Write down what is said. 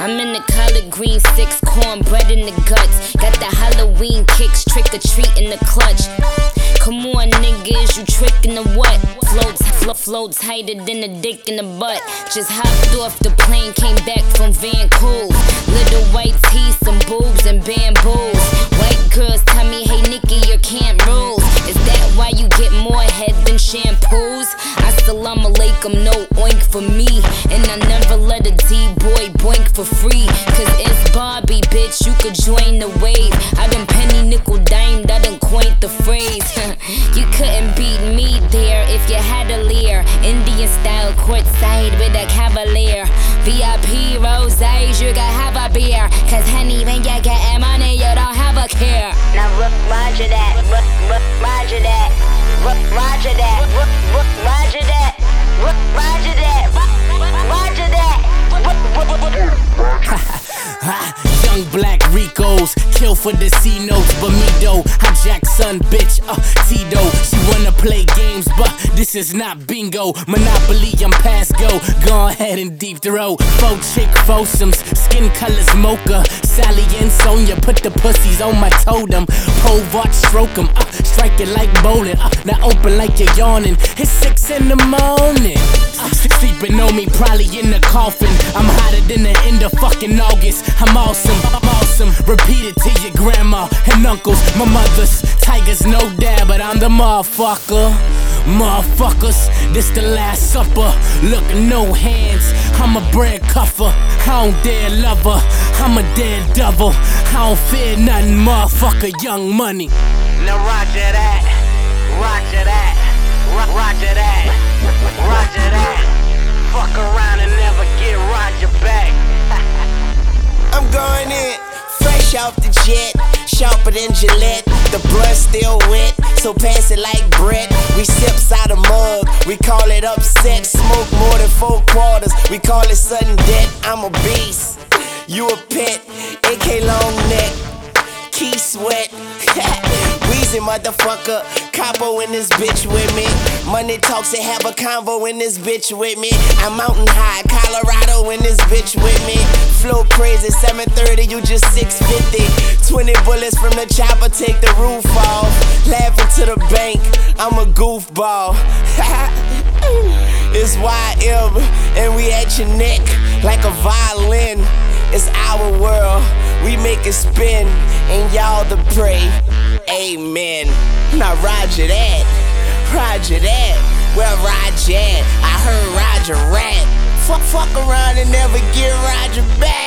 I'm in the collard green 6, cornbread in the guts. Got the Halloween kicks, trick or treat in the clutch. Come on, niggas, you trickin' the what? Flow tighter than a dick in the butt. Just hopped off the plane, came back from Vancouver. Little white teeth, some boobs and bamboos. White girls tell me, hey Nikki, your camp rules. Is that why you get more head than shampoos? Assalamu alaikum, no oink for me. And I never let a D-boy boink for free. Cause it's Barbie, bitch, you could join the wave. I done penny nickel dimed, I done coined the phrase. You couldn't beat me there if you had a leer. Indian style courtside with a cavalier. VIP roses, you can have a beer. Cause honey, when you get money, you don't have a care. Now roger that, roger that, roger that, roger that, roger that, roger that. Young black Ricos, kill for the C notes, but me though, I'm Jackson, bitch, Tito. She wanna play games, but this is not bingo. Monopoly, I'm past go. Go ahead and deep throw. Faux chick, foursomes, skin colors mocha. Sally and Sonia, put the pussies on my totem. Pole vault, stroke 'em, strike it like bowling. Now open like you're yawning. It's 6 in the morning. Sleeping on me, probably in the coffin. I'm hotter than the end of fucking August. I'm awesome, I'm awesome. Repeat it to your grandma and uncles, my mothers. Tigers, no dad, but I'm the motherfucker. Motherfuckers, this the last supper. Look, no hands, I'm a bread cuffer. I don't dare love her, I'm a dead devil. I don't fear nothing, motherfucker, Young Money. Now roger that, roger that, roger that, roger that. Fuck around and never get Roger back. I'm going in, fresh off the jet, sharper than Gillette. The blood still wet, so pass it like Brett. We sips out a mug, we call it upset. Smoke more than 4 quarters, we call it sudden death. I'm a beast, you a pet, AK long neck, Key Sweat. Weezy motherfucker, capo in this bitch with me. Money talks and have a convo in this bitch with me. I'm mountain high, Colorado in this bitch with me. Flow crazy, 730, you just 650. 20 bullets from the chopper, take the roof off. Laughing to the bank, I'm a goofball. It's YM, and we at your neck like a violin. It's our world, we make it spin, and y'all the prey. Amen. Now roger that, roger that. Well, Roger, I heard Roger rap. Fuck around and never get Roger back.